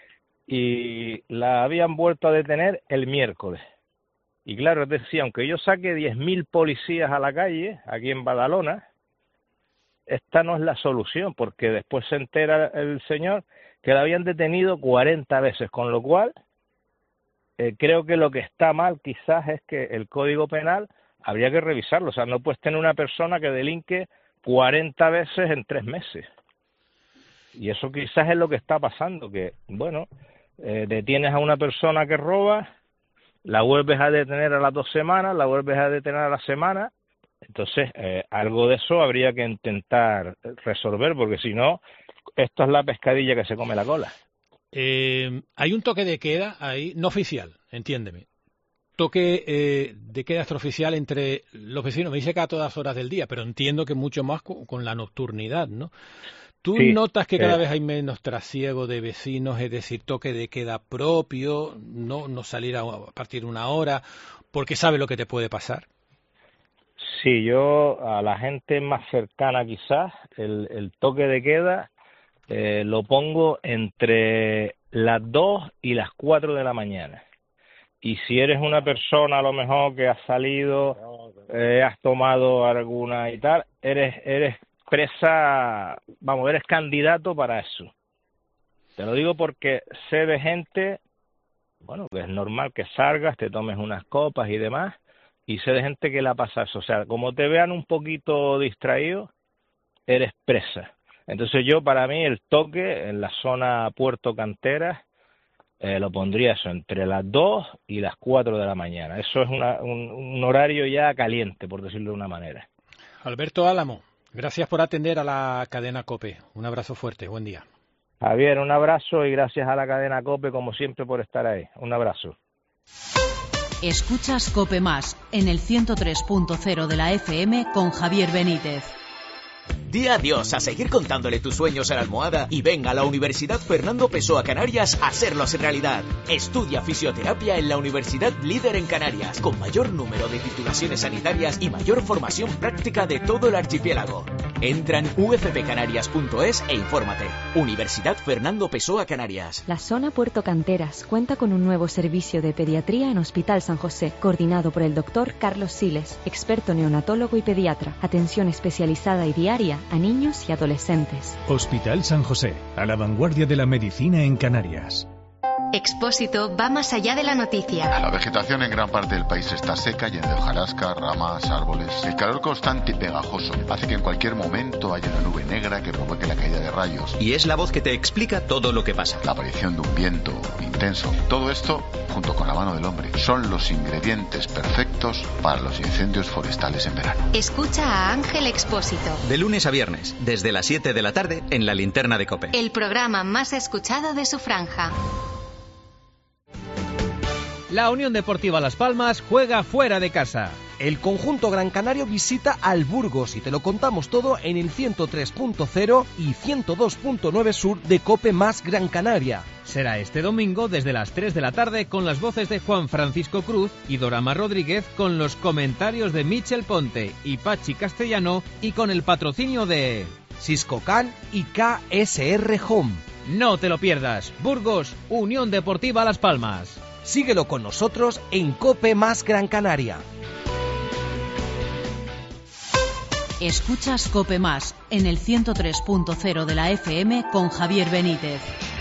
y la habían vuelto a detener el miércoles. Y claro, decía, aunque yo saque diez mil policías a la calle, aquí en Badalona, esta no es la solución, porque después se entera el señor que la habían detenido cuarenta veces, con lo cual eh, creo que lo que está mal quizás es que el Código Penal habría que revisarlo. O sea, no puedes tener una persona que delinque cuarenta veces en tres meses. Y eso quizás es lo que está pasando, que, bueno, eh, detienes a una persona que roba, la vuelves a detener a las dos semanas, la vuelves a detener a la semana. Entonces, eh, algo de eso habría que intentar resolver, porque si no, esto es la pescadilla que se come la cola. Eh, hay un toque de queda ahí, no oficial, entiéndeme. Toque eh, de queda extraoficial entre los vecinos, me dice que a todas horas del día, pero entiendo que mucho más con, con la nocturnidad, ¿no? ¿Tú sí, notas que cada eh, vez hay menos trasiego de vecinos, es decir, toque de queda propio, no, no salir a, a partir de una hora, porque sabe lo que te puede pasar? Sí, yo a la gente más cercana quizás, el, el toque de queda eh, lo pongo entre las dos y las cuatro de la mañana. Y si eres una persona a lo mejor que has salido, eh, has tomado alguna y tal, eres eres presa, vamos, eres candidato para eso. Te lo digo porque sé de gente, bueno, que es normal que salgas, te tomes unas copas y demás, y sé de gente que la pasa eso. O sea, como te vean un poquito distraído, eres presa. Entonces yo, para mí, el toque en la zona Puerto Canteras, eh, lo pondría eso, entre las dos y las cuatro de la mañana. Eso es una, un, un horario ya caliente, por decirlo de una manera. Alberto Álamo, gracias por atender a la cadena COPE. Un abrazo fuerte, buen día. Javier, un abrazo y gracias a la cadena COPE, como siempre, por estar ahí. Un abrazo. Escuchas COPE Más en el ciento tres punto cero de la F M con Javier Benítez. Di adiós a seguir contándole tus sueños a la almohada y ven a la Universidad Fernando Pessoa Canarias a hacerlos realidad. Estudia fisioterapia en la Universidad líder en Canarias, con mayor número de titulaciones sanitarias y mayor formación práctica de todo el archipiélago. Entra en u f p canarias punto es e infórmate. Universidad Fernando Pessoa Canarias. La zona Puerto Canteras cuenta con un nuevo servicio de pediatría en Hospital San José, coordinado por el doctor Carlos Siles, experto neonatólogo y pediatra. Atención especializada y diaria a niños y adolescentes. Hospital San José, a la vanguardia de la medicina en Canarias. Expósito va más allá de la noticia. La vegetación en gran parte del país está seca, llena de hojarasca, ramas, árboles. El calor constante y pegajoso hace que en cualquier momento haya una nube negra que provoque la caída de rayos. Y es la voz que te explica todo lo que pasa. La aparición de un viento intenso. Todo esto, junto con la mano del hombre, son los ingredientes perfectos para los incendios forestales en verano. Escucha a Ángel Expósito. De lunes a viernes, desde las siete de la tarde, en la linterna de COPE. El programa más escuchado de su franja. La Unión Deportiva Las Palmas juega fuera de casa. El conjunto gran canario visita al Burgos y te lo contamos todo en el ciento tres punto cero y ciento dos punto nueve Sur de COPE Más Gran Canaria. Será este domingo desde las tres de la tarde con las voces de Juan Francisco Cruz y Dorama Rodríguez, con los comentarios de Michel Ponte y Pachi Castellano y con el patrocinio de Siscocan y K S R Home. No te lo pierdas. Burgos, Unión Deportiva Las Palmas. Síguelo con nosotros en COPE Más Gran Canaria. Escuchas COPE Más en el ciento tres punto cero de la F M con Javier Benítez.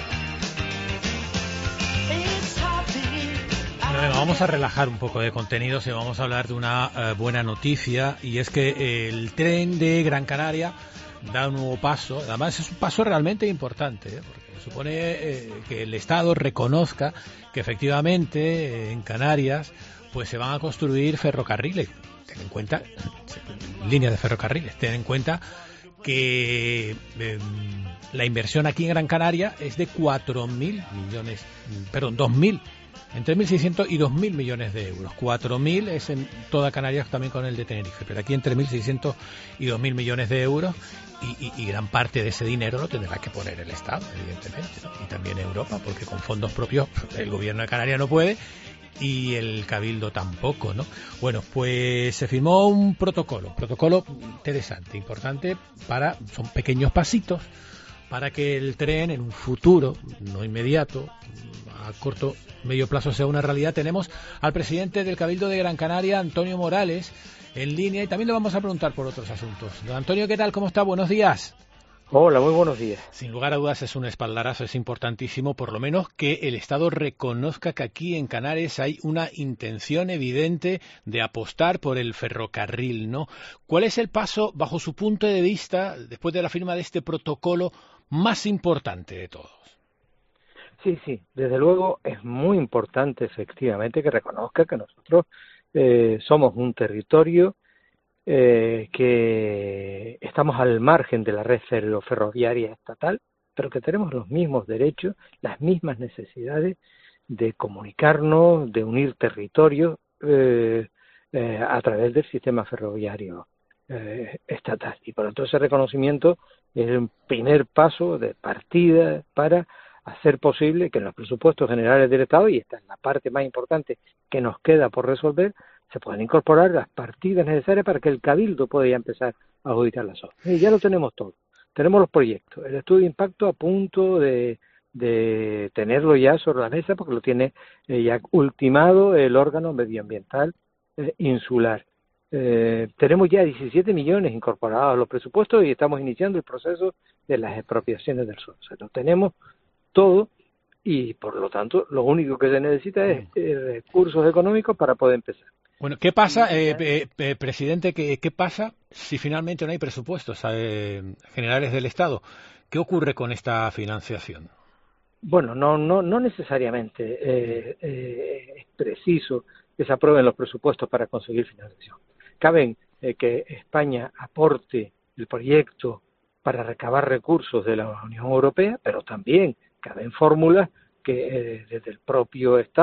Bueno, venga, vamos a relajar un poco de contenidos y vamos a hablar de una uh, buena noticia, y es que el tren de Gran Canaria da un nuevo paso. Además es un paso realmente importante, ¿eh? Porque supone eh, que el Estado reconozca que efectivamente eh, en Canarias pues se van a construir ferrocarriles. Ten en cuenta, líneas de ferrocarriles, ten en cuenta que eh, la inversión aquí en Gran Canaria es de cuatro mil millones, perdón, dos mil, entre mil seiscientos y dos mil millones de euros. cuatro mil es en toda Canarias, también con el de Tenerife, pero aquí entre mil seiscientos y dos mil millones de euros. Y, y, y gran parte de ese dinero lo tendrá que poner el Estado, evidentemente, ¿no? Y también Europa, porque con fondos propios el gobierno de Canarias no puede y el Cabildo tampoco, ¿no? Bueno, pues se firmó un protocolo, un protocolo interesante, importante, para, son pequeños pasitos para que el tren en un futuro, no inmediato, a corto, medio plazo sea una realidad. Tenemos al presidente del Cabildo de Gran Canaria, Antonio Morales, en línea, y también le vamos a preguntar por otros asuntos. Don Antonio, ¿qué tal? ¿Cómo está? Buenos días. Hola, muy buenos días. Sin lugar a dudas es un espaldarazo, es importantísimo, por lo menos que el Estado reconozca que aquí en Canarias hay una intención evidente de apostar por el ferrocarril, ¿no? ¿Cuál es el paso, bajo su punto de vista, después de la firma de este protocolo, más importante de todos? Sí, sí, desde luego es muy importante efectivamente que reconozca que nosotros eh, somos un territorio eh, que estamos al margen de la red ferroviaria estatal, pero que tenemos los mismos derechos, las mismas necesidades de comunicarnos, de unir territorios eh, eh, a través del sistema ferroviario eh, estatal. Y por lo tanto ese reconocimiento es el primer paso de partida para hacer posible que en los presupuestos generales del Estado, y esta es la parte más importante que nos queda por resolver, se puedan incorporar las partidas necesarias para que el Cabildo pueda ya empezar a adjudicar las obras. Y ya lo tenemos todo. Tenemos los proyectos. El estudio de impacto a punto de, de tenerlo ya sobre la mesa, porque lo tiene eh, ya ultimado el órgano medioambiental eh, insular. Eh, tenemos ya diecisiete millones incorporados a los presupuestos y estamos iniciando el proceso de las expropiaciones del suelo. O sea, lo tenemos todo y, por lo tanto, lo único que se necesita es eh, recursos económicos para poder empezar. Bueno, ¿qué pasa, eh, eh, eh, presidente, qué, qué pasa si finalmente no hay presupuestos eh, generales del Estado? ¿Qué ocurre con esta financiación? Bueno, no no no necesariamente eh, eh, es preciso que se aprueben los presupuestos para conseguir financiación. Caben eh, que España aporte el proyecto para recabar recursos de la Unión Europea, pero también caben fórmulas que eh, desde el propio Estado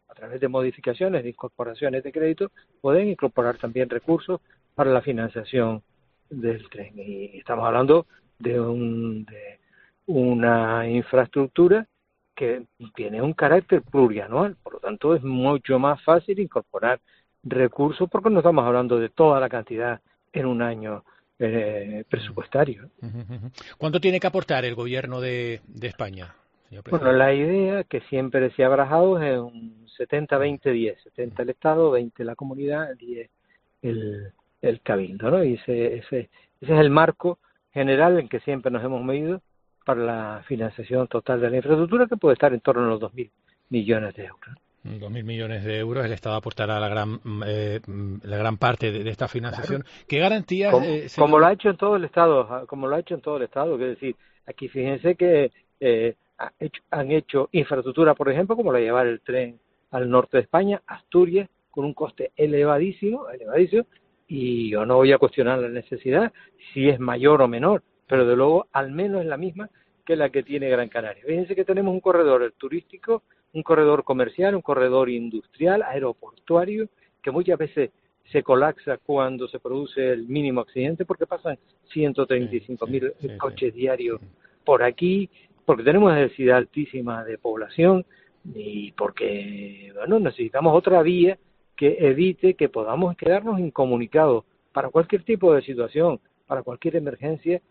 a través de modificaciones, de incorporaciones de crédito, pueden incorporar también recursos para la financiación del tren. Y estamos hablando de, un, de una infraestructura que tiene un carácter plurianual, por lo tanto es mucho más fácil incorporar recursos porque no estamos hablando de toda la cantidad en un año eh, presupuestario. ¿Cuánto tiene que aportar el gobierno de, de España, señor presidente? Bueno, la idea que siempre se ha barajado es un setenta veinte diez, setenta el Estado, veinte la comunidad, diez el, el cabildo, ¿no? Y ese, ese, ese es el marco general en que siempre nos hemos medido para la financiación total de la infraestructura, que puede estar en torno a los dos mil millones de euros. Dos mil millones de euros, el Estado aportará la gran eh, la gran parte de, de esta financiación. Claro. ¿Qué garantías? Como, eh, como lo ha hecho en todo el Estado, como lo ha hecho en todo el Estado, es decir, aquí fíjense que eh, ha hecho, han hecho infraestructura, por ejemplo, como la de llevar el tren al norte de España, Asturias, con un coste elevadísimo, elevadísimo, y yo no voy a cuestionar la necesidad si es mayor o menor, pero de luego al menos es la misma que la que tiene Gran Canaria. Fíjense que tenemos un corredor turístico, un corredor comercial, un corredor industrial, aeroportuario, que muchas veces se colapsa cuando se produce el mínimo accidente porque pasan ciento treinta y cinco mil sí, sí, coches sí. diarios por aquí, porque tenemos una densidad altísima de población y porque bueno necesitamos otra vía que evite que podamos quedarnos incomunicados para cualquier tipo de situación, para cualquier emergencia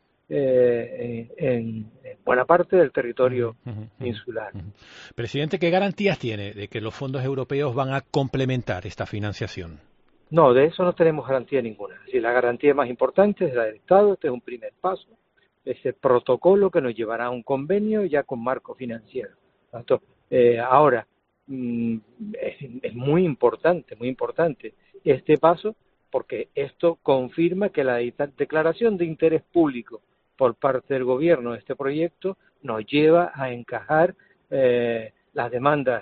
eh, en, en buena parte del territorio uh-huh, uh-huh, insular. Uh-huh. Presidente, ¿qué garantías tiene de que los fondos europeos van a complementar esta financiación? No, de eso no tenemos garantía ninguna. Si la garantía más importante es la del Estado, este es un primer paso, ese protocolo que nos llevará a un convenio ya con marco financiero. Tanto, eh, ahora, mm, es, es muy importante, muy importante este paso, porque esto confirma que la declaración de interés público por parte del gobierno de este proyecto nos lleva a encajar eh, las demandas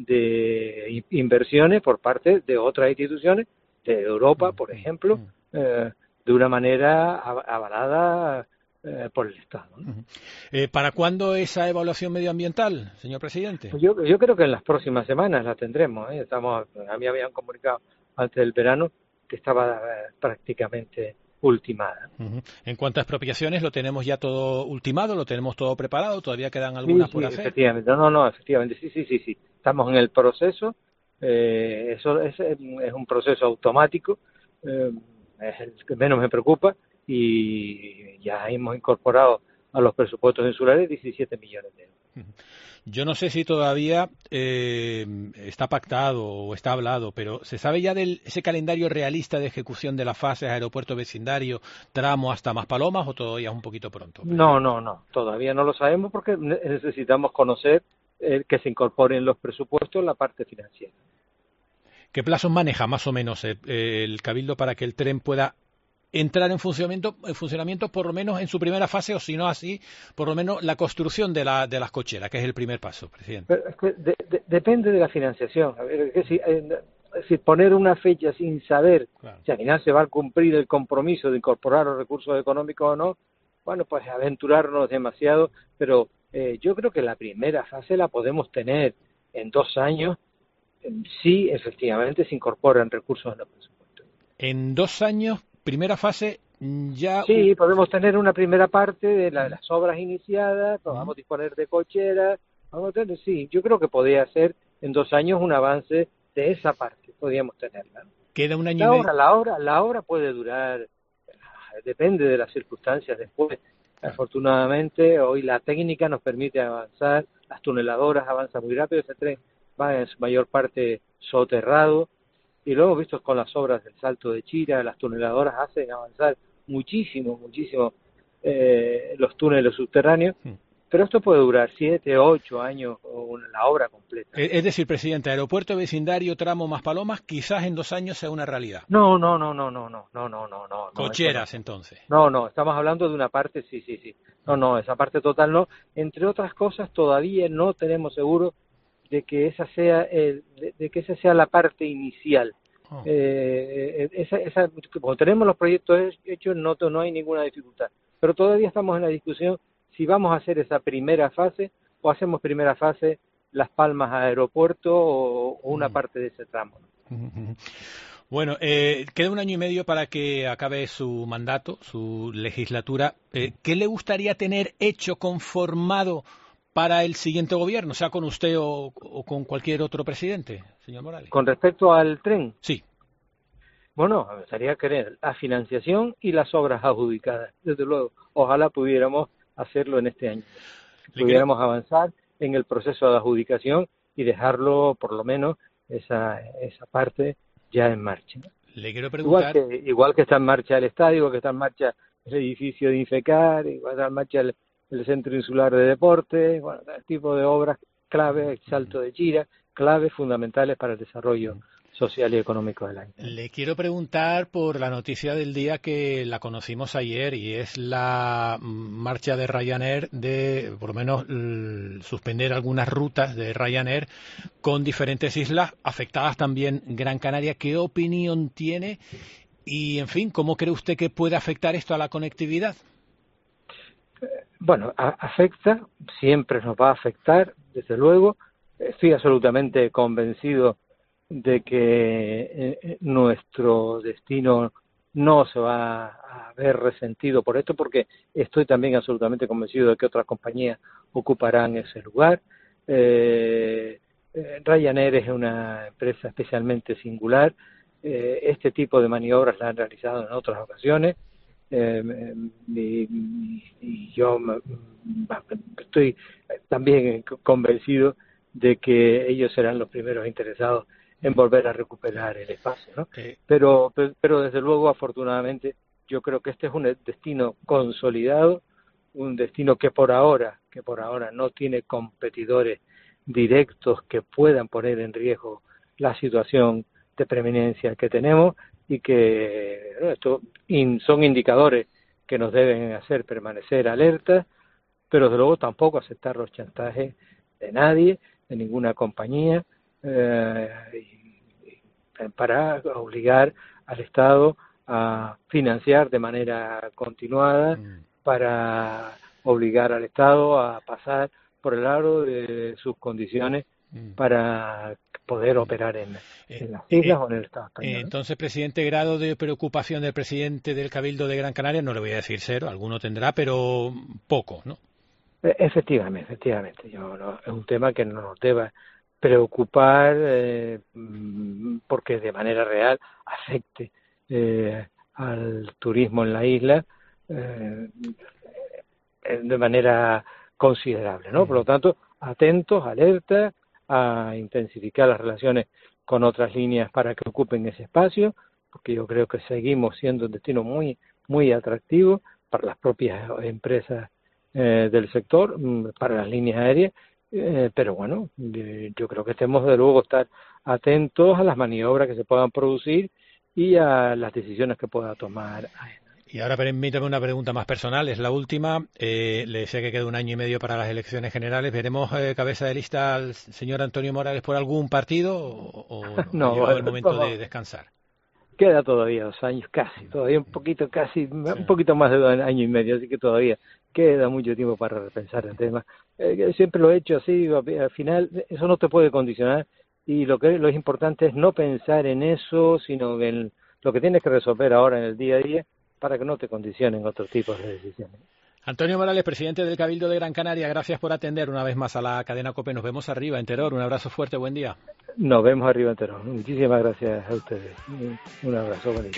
de inversiones por parte de otras instituciones de Europa, por ejemplo, eh, de una manera avalada eh, por el Estado, ¿no? Eh, ¿Para cuándo esa evaluación medioambiental, señor presidente? Yo, yo creo que en las próximas semanas la tendremos. ¿eh? Estamos, a mí habían comunicado antes del verano que estaba eh, prácticamente ultimada. Uh-huh. En cuanto a expropiaciones, ¿lo tenemos ya todo ultimado? ¿Lo tenemos todo preparado? ¿Todavía quedan algunas sí, por sí, hacer? Efectivamente, no, no, efectivamente, sí, sí, sí, sí. Estamos en el proceso. Eh, eso es, es un proceso automático, eh, es el que menos me preocupa, y ya hemos incorporado a los presupuestos insulares diecisiete millones de euros. Yo no sé si todavía eh, está pactado o está hablado, pero ¿se sabe ya de ese calendario realista de ejecución de las fases aeropuerto vecindario, tramo hasta Maspalomas, o todavía es un poquito pronto? No, no, no, todavía no lo sabemos porque necesitamos conocer eh, que se incorporen los presupuestos en la parte financiera. ¿Qué plazos maneja más o menos eh, el Cabildo para que el tren pueda entrar en funcionamiento, en funcionamiento por lo menos en su primera fase, o si no así, por lo menos la construcción de, la, de las cocheras, que es el primer paso, presidente? Pero es que de, de, depende de la financiación. A ver, es que si, eh, si poner una fecha sin saber claro. si al final se va a cumplir el compromiso de incorporar los recursos económicos o no, bueno, pues aventurarnos demasiado, pero eh, yo creo que la primera fase la podemos tener en dos años, sí, efectivamente, se incorporan recursos en los presupuestos. En dos años, primera fase, ya... Sí, podemos tener una primera parte de, la, de las obras iniciadas, podamos uh-huh. disponer de cocheras, vamos a tener, sí, yo creo que podría ser en dos años un avance de esa parte, podríamos tenerla. Queda un año la y medio. Obra, la, obra, la obra puede durar, depende de las circunstancias después. Uh-huh. Afortunadamente, hoy la técnica nos permite avanzar, las tuneladoras avanzan muy rápido, ese tren va en su mayor parte soterrado, y lo hemos visto con las obras del Salto de Chira, las tuneladoras hacen avanzar muchísimo, muchísimo eh, los túneles subterráneos, sí. Pero esto puede durar siete, ocho años, o la obra completa. Es decir, presidente, aeropuerto vecindario, tramo Maspalomas, quizás en dos años sea una realidad. No, no, no, no, no, no, no, no, no, no. Cocheras, no, entonces. No, no, estamos hablando de una parte, sí, sí, sí. No, no, esa parte total no. Entre otras cosas, todavía no tenemos seguro de que esa sea el, de, de que esa sea la parte inicial. Oh. Eh, esa, esa, como tenemos los proyectos hechos, no, no hay ninguna dificultad. Pero todavía estamos en la discusión si vamos a hacer esa primera fase o hacemos primera fase Las Palmas a aeropuerto o, o una parte de ese tramo. Bueno, eh, queda un año y medio para que acabe su mandato, su legislatura. Eh, ¿Qué le gustaría tener hecho, conformado para el siguiente gobierno, sea con usted o, o con cualquier otro presidente, señor Morales? Con respecto al tren. Sí. Bueno, me gustaría querer la financiación y las obras adjudicadas. Desde luego, ojalá pudiéramos hacerlo en este año. Pudiéramos avanzar en el proceso de adjudicación y dejarlo, por lo menos, esa, esa parte ya en marcha. Le quiero preguntar... Igual que, igual que está en marcha el estadio, igual que está en marcha el edificio de Infecar, igual que está en marcha el, el Centro Insular de Deportes, bueno, este tipo de obras clave, el Salto de Chira, claves fundamentales para el desarrollo social y económico del año. Le quiero preguntar por la noticia del día que la conocimos ayer, y es la marcha de Ryanair de, por lo menos, l- suspender algunas rutas de Ryanair con diferentes islas, afectadas también Gran Canaria. ¿Qué opinión tiene? Y, en fin, ¿cómo cree usted que puede afectar esto a la conectividad? Bueno, a- afecta, siempre nos va a afectar, desde luego. Estoy absolutamente convencido de que eh, nuestro destino no se va a ver resentido por esto, porque estoy también absolutamente convencido de que otras compañías ocuparán ese lugar. Eh, eh, Ryanair es una empresa especialmente singular. Eh, este tipo de maniobras la han realizado en otras ocasiones. Eh, y, y yo me, estoy también convencido de que ellos serán los primeros interesados en volver a recuperar el espacio, ¿no? Eh. Pero, pero desde luego, afortunadamente, yo creo que este es un destino consolidado, un destino que por ahora, que por ahora no tiene competidores directos que puedan poner en riesgo la situación de preeminencia que tenemos, y que ¿no? esto in, son indicadores que nos deben hacer permanecer alertas, pero desde luego tampoco aceptar los chantajes de nadie, de ninguna compañía, eh, para obligar al Estado a financiar de manera continuada, mm. para obligar al Estado a pasar por el aro de sus condiciones mm. para poder operar en, en las islas eh, o en el Estado español. Entonces, presidente, grado de preocupación del presidente del Cabildo de Gran Canaria, no le voy a decir cero, alguno tendrá, pero poco, ¿no? Efectivamente, efectivamente. Yo, no, es un tema que no nos deba preocupar eh, porque de manera real afecte eh, al turismo en la isla eh, de manera considerable, ¿no? Por lo tanto, atentos, alerta a intensificar las relaciones con otras líneas para que ocupen ese espacio, porque yo creo que seguimos siendo un destino muy muy atractivo para las propias empresas eh, del sector, para las líneas aéreas. Eh, pero bueno, eh, yo creo que tenemos de luego estar atentos a las maniobras que se puedan producir y a las decisiones que pueda tomar AENA. Y ahora permítame una pregunta más personal, es la última. Eh, le decía que queda un año y medio para las elecciones generales. ¿Veremos eh, cabeza de lista al señor Antonio Morales por algún partido o, o no, no ha llegado bueno, el momento no. de descansar? Queda todavía dos años, casi, todavía un poquito, casi, sí. un poquito más de dos años y medio, así que todavía queda mucho tiempo para repensar el tema. Eh, siempre lo he hecho así, al final eso no te puede condicionar, y lo que lo es importante es no pensar en eso, sino en lo que tienes que resolver ahora en el día a día para que no te condicionen otros tipos de decisiones. Antonio Morales, presidente del Cabildo de Gran Canaria, gracias por atender una vez más a la cadena COPE. Nos vemos arriba en Teror. Un abrazo fuerte, buen día. Nos vemos arriba en Teror. Muchísimas gracias a ustedes. Un abrazo bonito.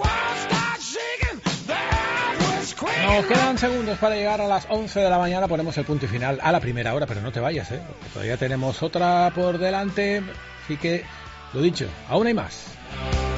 Nos quedan segundos para llegar a las once de la mañana. Ponemos el punto y final a la primera hora, pero no te vayas, ¿eh? Porque todavía tenemos otra por delante. Así que, lo dicho, aún hay más.